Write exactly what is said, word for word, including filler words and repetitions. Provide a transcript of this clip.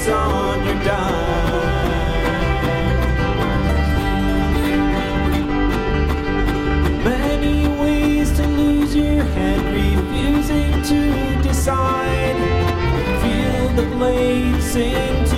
it's on your dime. Many ways to lose your head, refusing to decide. Feel the blade sing to